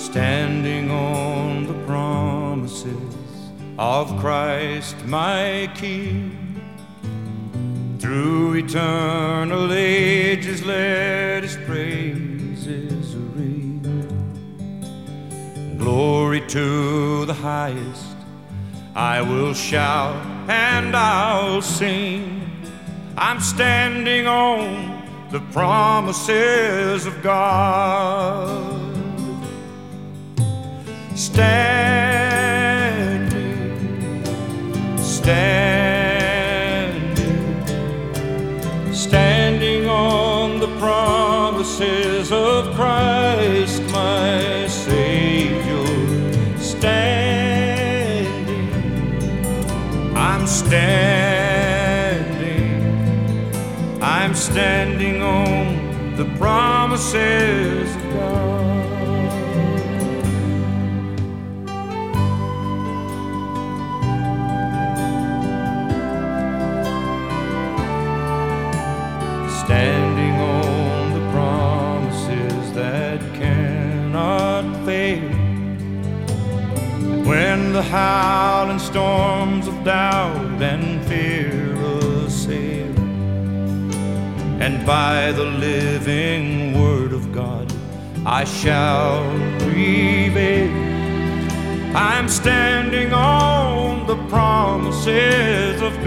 standing on the promises of Christ my King. Through eternal ages let His praises ring. Glory to the highest, I will shout and I'll sing. I'm standing on the promises of God. Standing on the promises of Christ my Savior. I'm standing on the promises of God. Standing on the promises that cannot fail. When the howling storms of doubt and fear assail, and by the living word of God I shall prevail. I'm standing on the promises of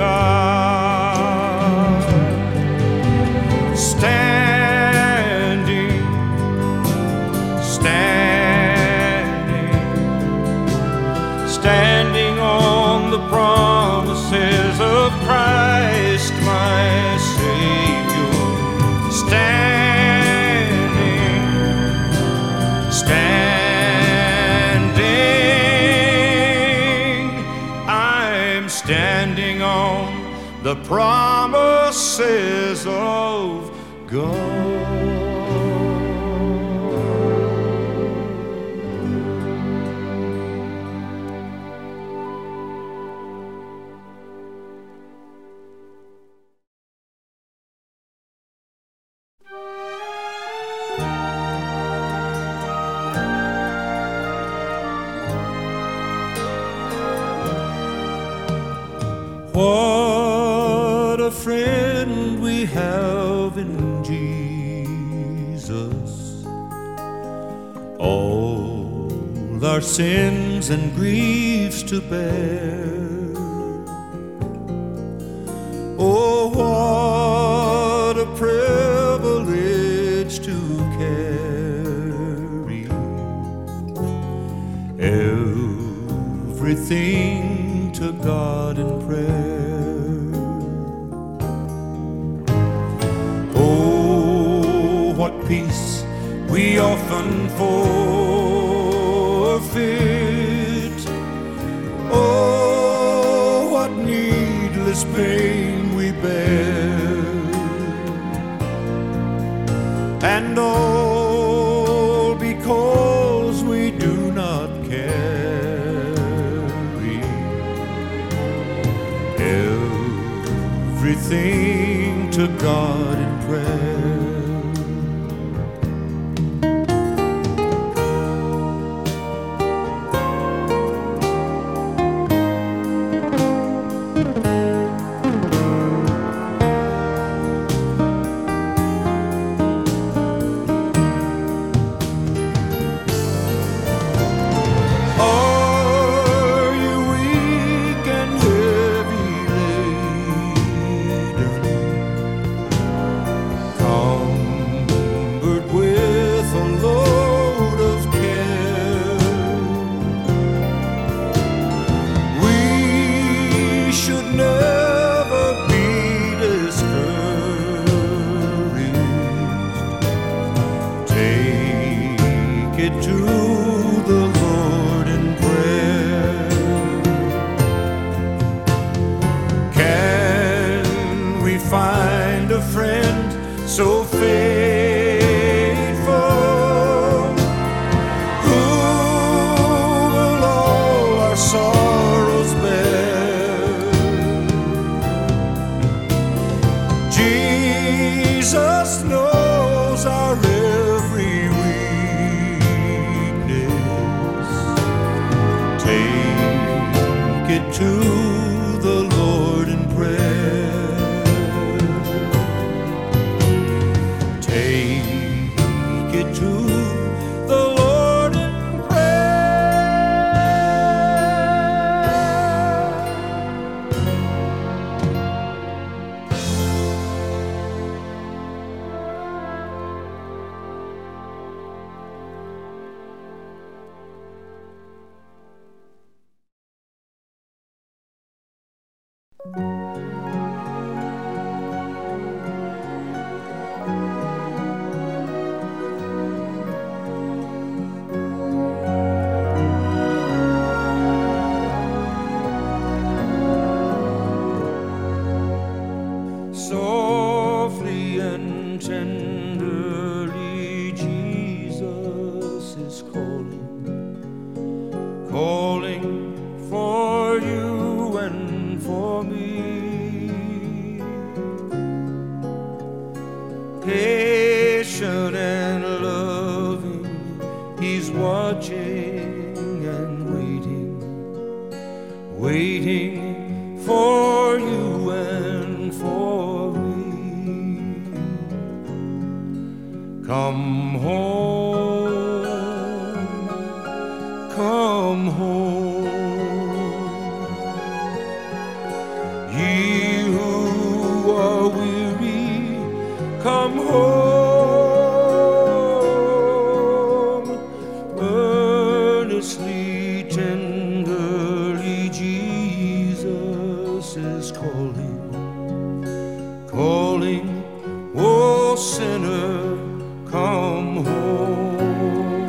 God. Standing on the promises of Christ my Savior. I'm standing on the promises of God. What a friend we have in Jesus. All our sins and griefs to bear. Oh, what a privilege to carry everything to God in prayer. Oh, what peace we often forfeit. Oh, what needless pain we bear. And all because we do not carry everything to God in prayer. Find a friend so faithful, who will all our sorrows bear. Jesus knows our every weakness. softly and tenderly Jesus is calling, calling for you and for me. Patient and loving, He's watching and waiting for you and for me. Come home, come home, ye who are weary, come home. Earnestly, tenderly, Jesus is calling, calling, oh sinner, come home.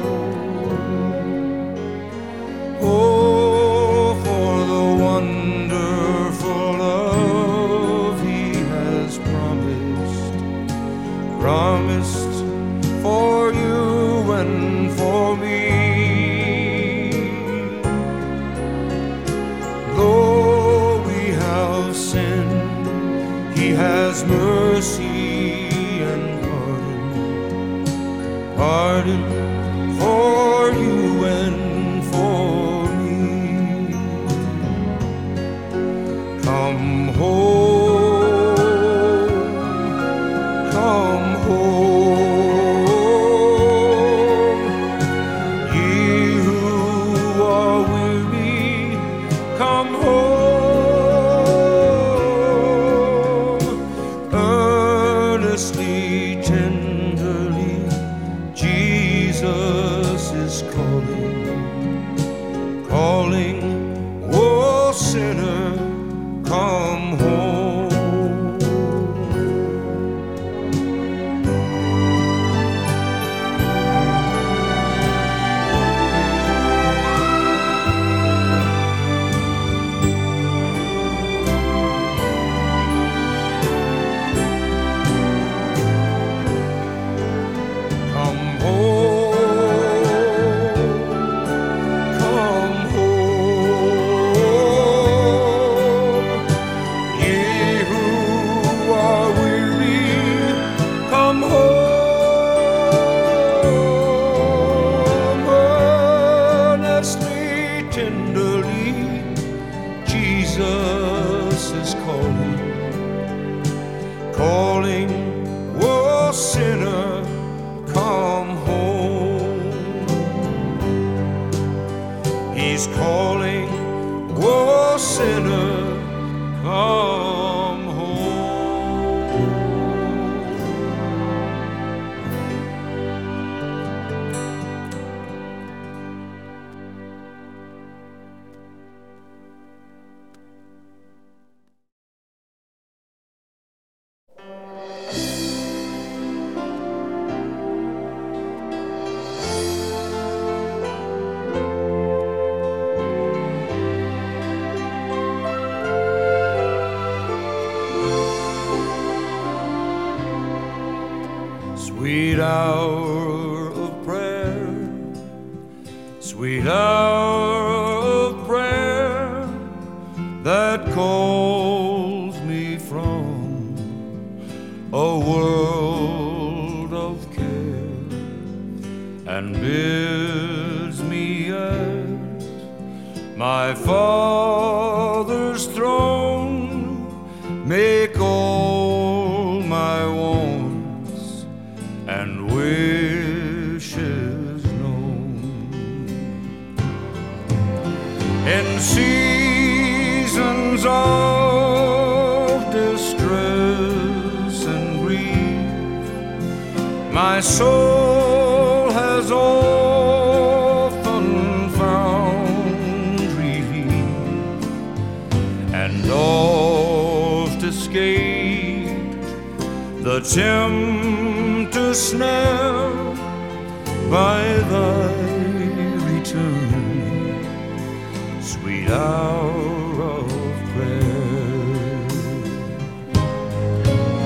Oh, for the wonderful love He has promised for you and for me. Though we have sinned, He has mercy and pardon for you and for me. Come home, come home, ye who are weary, come home. Earnestly, tenderly, Jesus is calling, calling, oh sinner, come home. Tenderly, Jesus is calling, calling, oh sinner, come home. He's calling, oh sinner, come home. Sweet hour of prayer, sweet hour of prayer that calls me from a world of care and bids me at my Father's throne make all my wants and wishes known. In seasons of distress and grief, my soul has often found relief and oft escaped the tempter snare by thy return, sweet hour of prayer.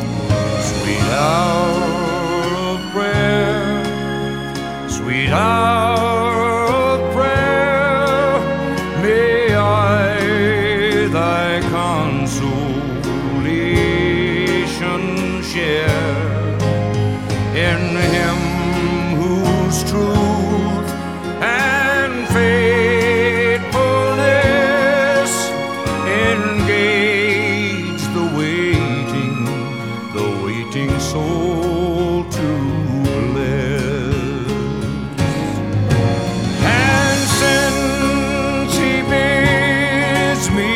soul to bless. And since he bids me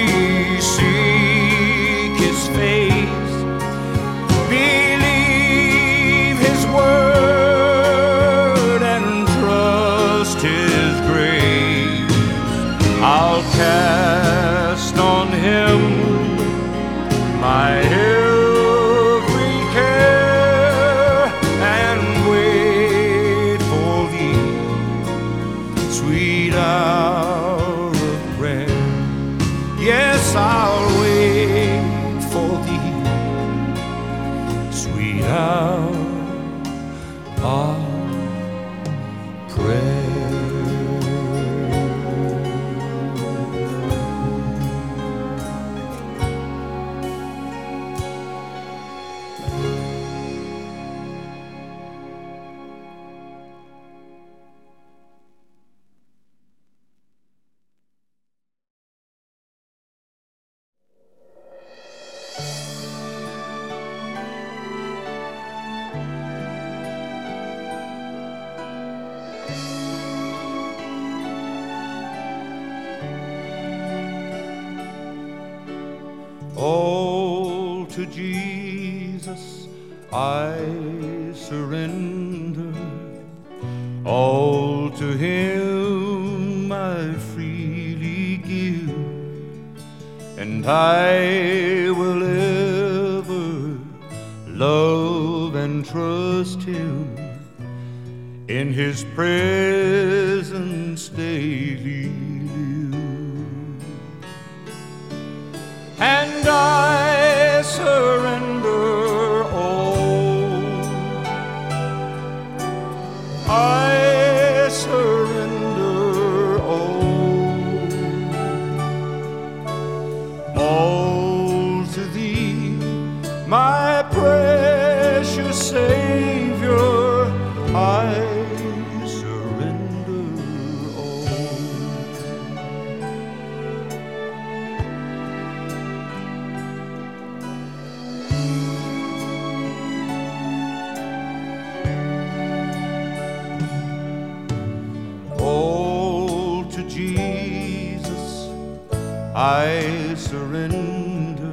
seek his face, believe his word and trust his grace, I'll cast on him my every care and wait for thee, sweet hour of prayer. Yes, I'll wait for thee, sweet hour of prayer. All to Jesus I surrender, all to him I freely give, and I will ever love and trust him, in his presence daily live. And I surrender all, I surrender all to thee, my precious Savior, I surrender all. All to Jesus I surrender,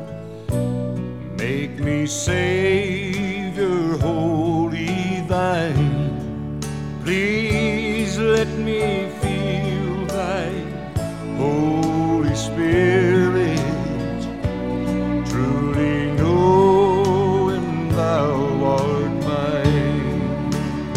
make me Savior wholly thine. Please let me feel thy Holy Spirit, truly knowing thou art mine.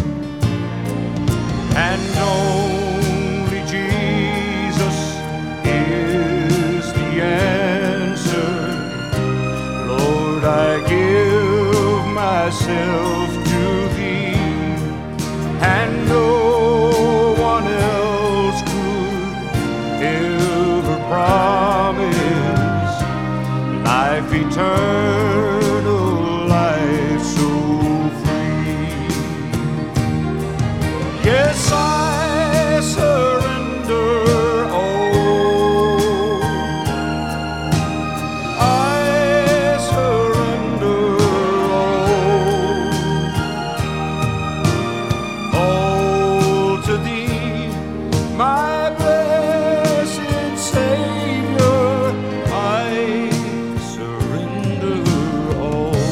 And only Jesus is the answer. Lord, I give myself to thee, and no one else could ever promise life eternal, life so free. Yes, I surrender all, I surrender all to thee, my blessed Savior, I surrender all.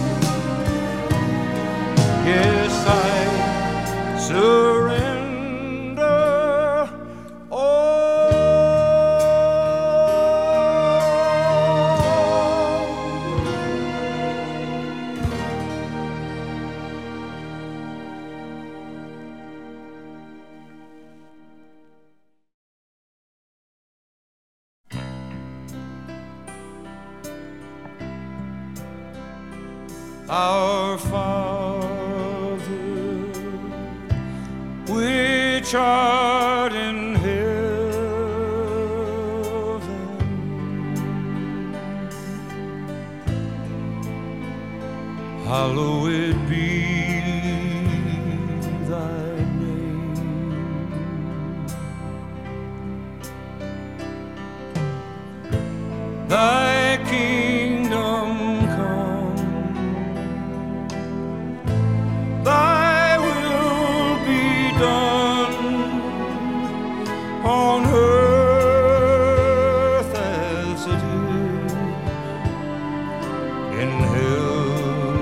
Yes, I surrender all. Our Father, which art in heaven, hallowed be thy name. Thy kingdom come, in heaven.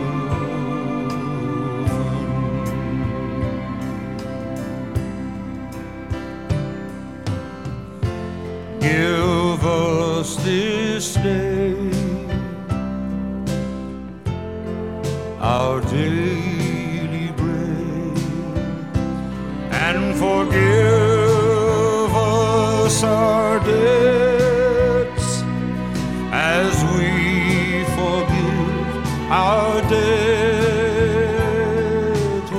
Give us this day our daily bread, and forgive us our debts as we forgive our debtors,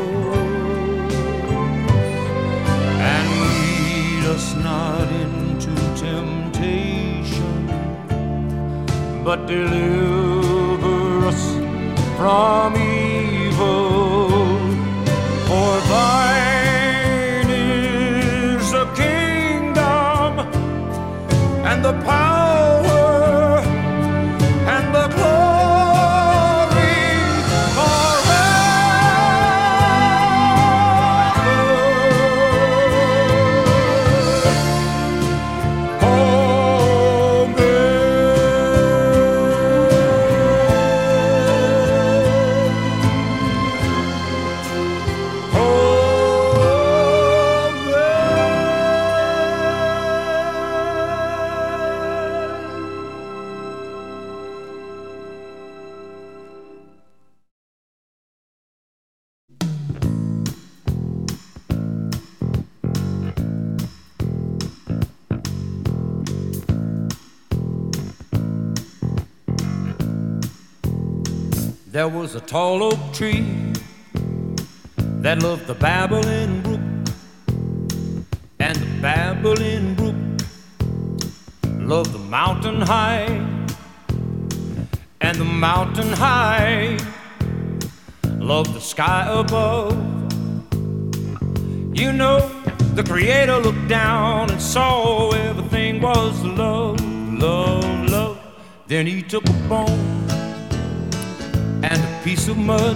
and lead us not into temptation, but deliver us from evil. For thine is the kingdom and the power and the glory There was a tall oak tree that loved the babbling brook, and the babbling brook loved the mountain high, and the mountain high loved the sky above. You know, the Creator looked down and saw everything was love, love, love. Then he took a bone and a piece of mud.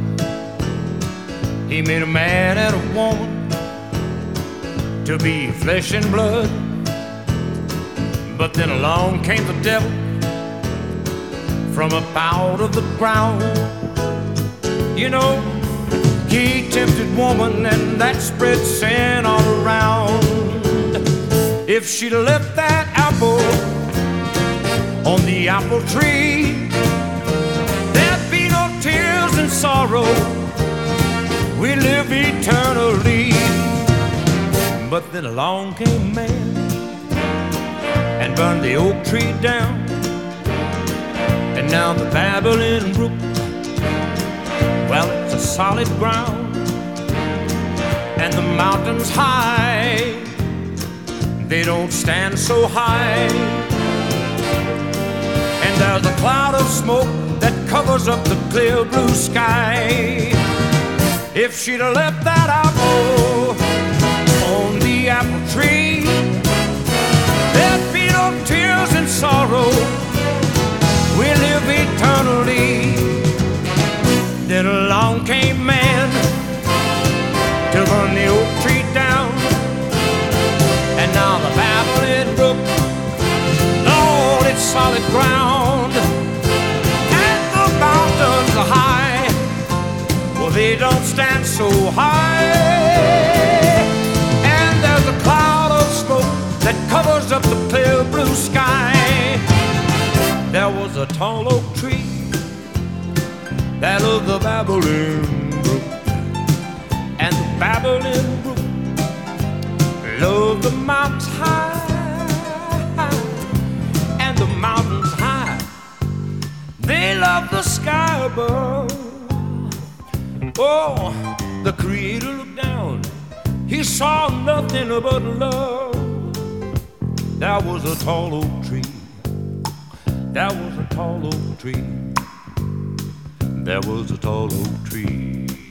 He made a man and a woman to be flesh and blood. But then along came the devil from up out of the ground. You know, he tempted woman, and that spread sin all around. If she'd left that apple on the apple tree, tears and sorrow, we live eternally. But then along came man and burned the oak tree down, and now the babbling brook, well, it's a solid ground, and the mountains high, they don't stand so high, and there's a cloud of smoke that covers up the clear blue sky. If she'd have left that apple on the apple tree, there'd be no tears and sorrow, we live eternally. Then along came man to burn the oak tree down, and now the babbling brook, Lord, it's solid ground. Mountains are high, well, they don't stand so high, and there's a cloud of smoke that covers up the clear blue sky. There was a tall oak tree that loved the babbling brook, and the babbling brook loved the mountains high, and the mountains high, they love the sky above. Oh, the Creator looked down, he saw nothing but love. There was a tall oak tree, there was a tall oak tree, there was a tall oak tree.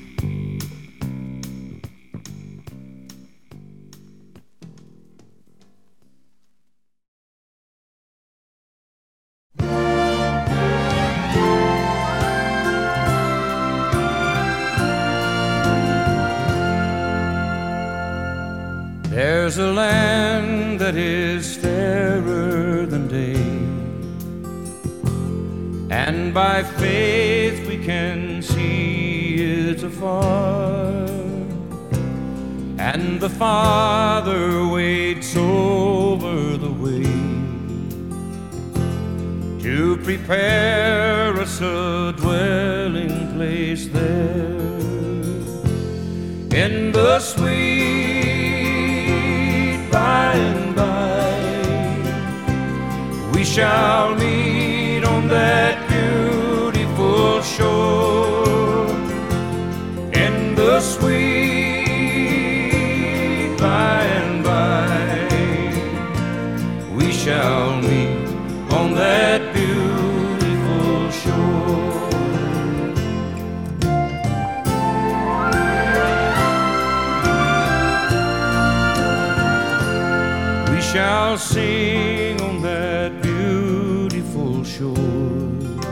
There's a land that is fairer than day, and by faith we can see it afar. And the Father waits over the way to prepare us a dwelling place there. In the sweet by and by, we shall meet on that beautiful shore. In the sweet by and by, we shall meet on that beautiful shore. We shall sing on that beautiful shore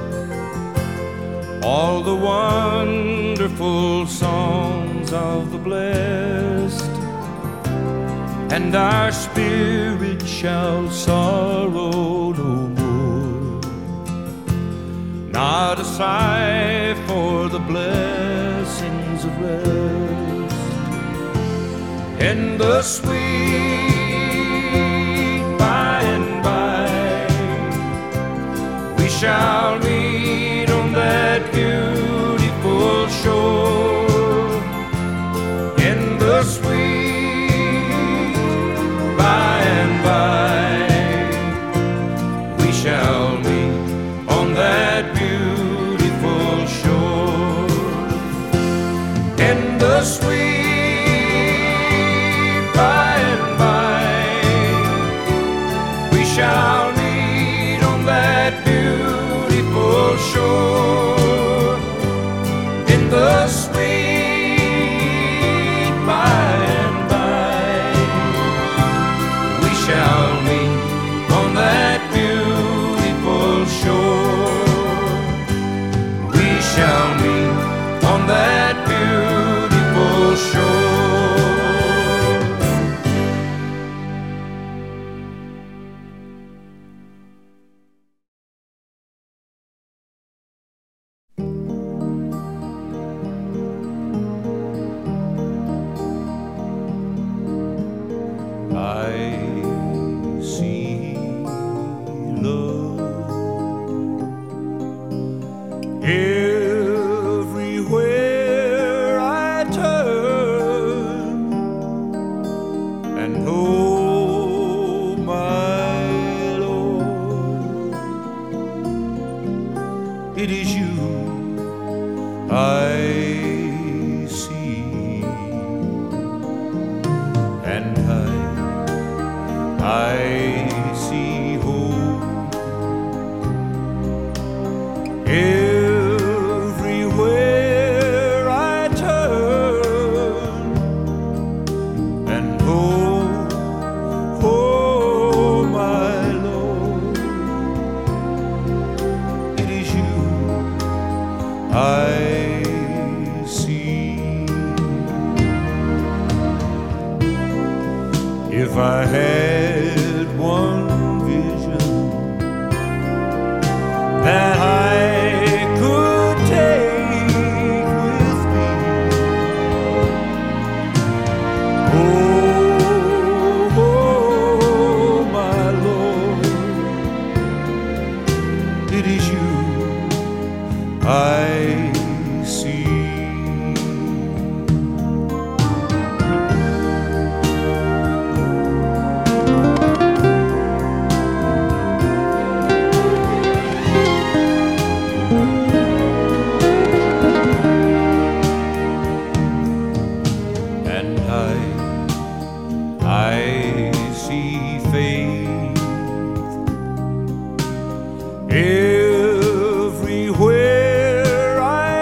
all the wonderful songs of the blessed, and our spirit shall sorrow no more. Not a sigh for the blessings of rest. In the sweet by and by, we shall meet on that beautiful shore. In the sweet by and by, we shall meet on that beautiful shore. In the sweet by and by, we shall meet on that beautiful shore. In the sweet by and by, we shall meet on that beautiful shore. We shall meet on that beautiful shore. I see love everywhere I turn, and oh my Lord, it is you I see, and I see hope everywhere I turn, and oh my Lord, it is you I see. If I had one vision that I could take with me, oh my Lord, it is you I see. And I see faith everywhere I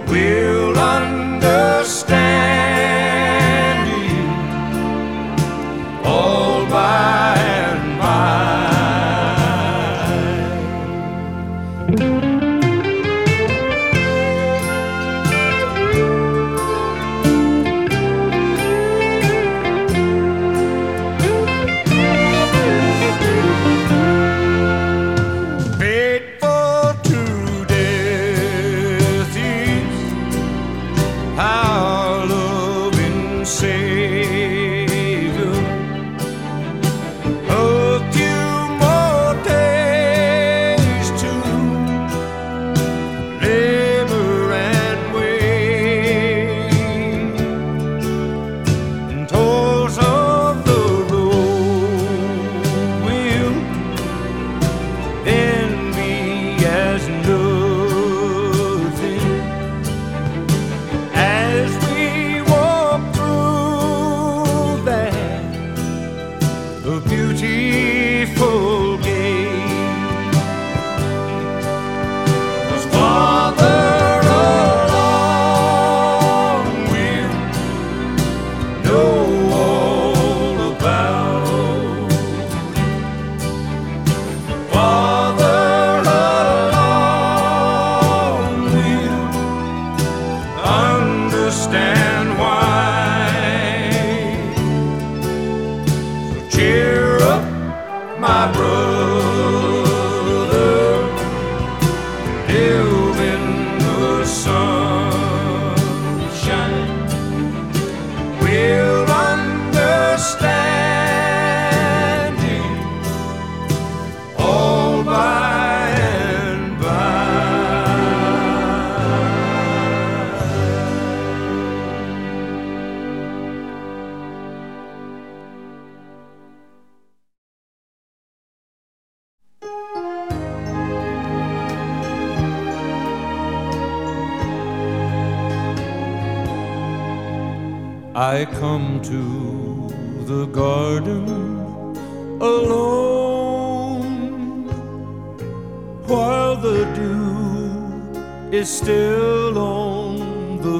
will understand it all by and by. I come to the garden alone while the dew is still on the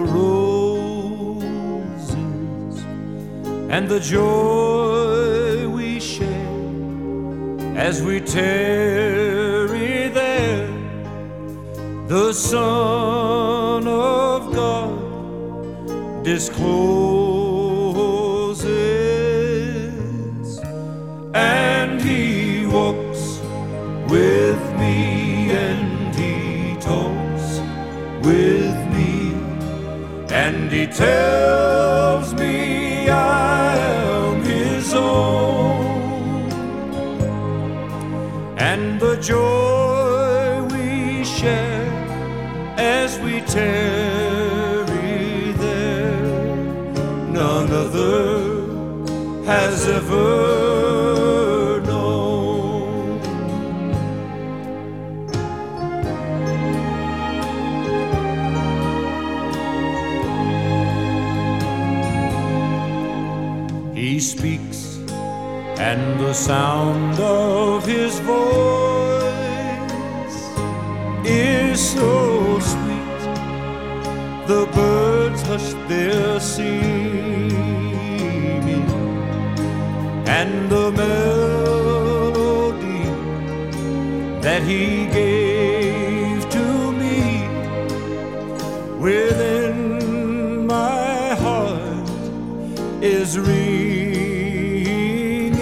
roses, and the joy we share as we tarry there, the Son of God discloses, and he walks with me, and he talks with me, and he tells me I am his own, and the joy we share as we tarry there, none other has ever known. He speaks, and the sound of his voice is so sweet, the birds hush their singing, and the melody that he gave to me within my heart is ringing,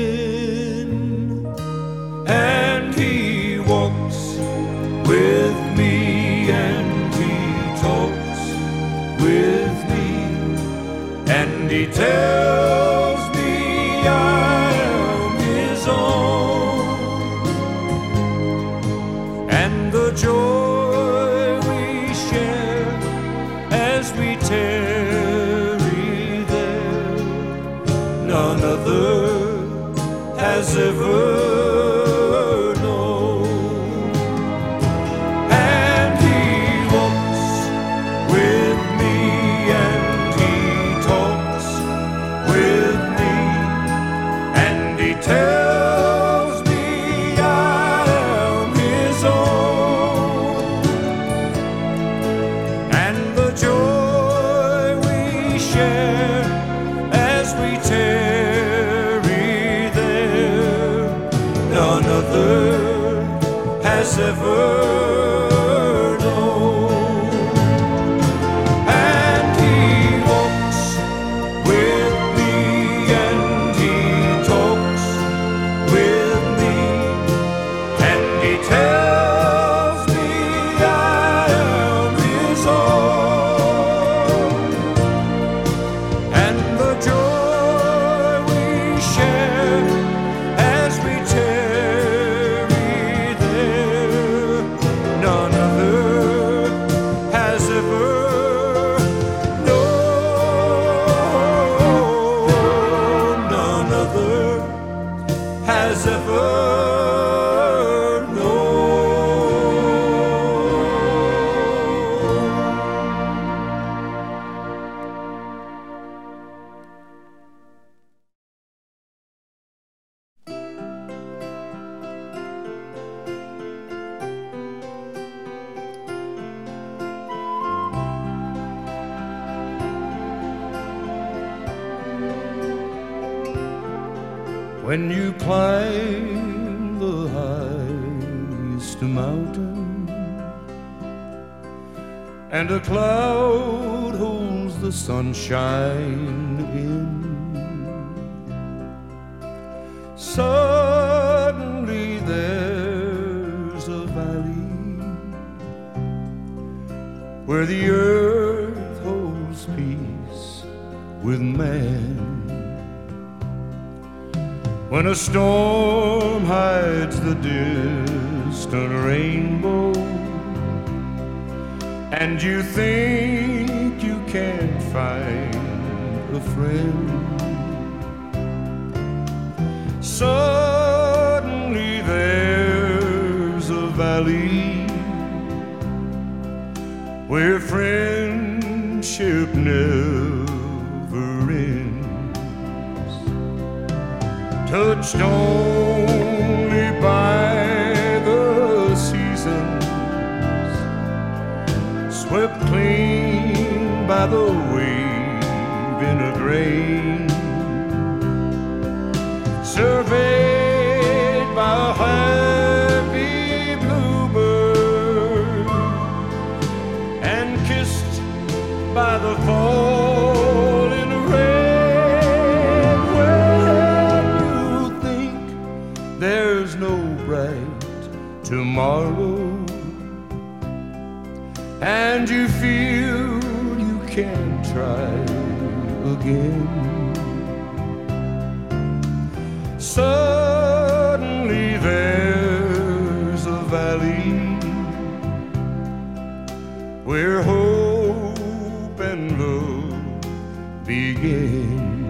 and he walks with me, and he talks with me, and he tells me I am his own, and the joy we share as we tarry there, none other has ever known. And he walks with me, and he talks ever known. And he walks with me, and he talks with me, and he tells me I am his own. And the joy we share as we tarry there, none other has ever known. None other has ever known. When you climb the highest mountain and a cloud holds the sunshine in, suddenly there's a valley where the earth holds peace with man. When a storm hides the distant rainbow and you think you can't find a friend, suddenly there's a valley where friendship never ends. Touched only by the seasons, swept clean by the wave in a grain, surveyed by a happy bluebird, and kissed by the falling rain. There's no bright tomorrow, and you feel you can't try again. Suddenly there's a valley where hope and love begin.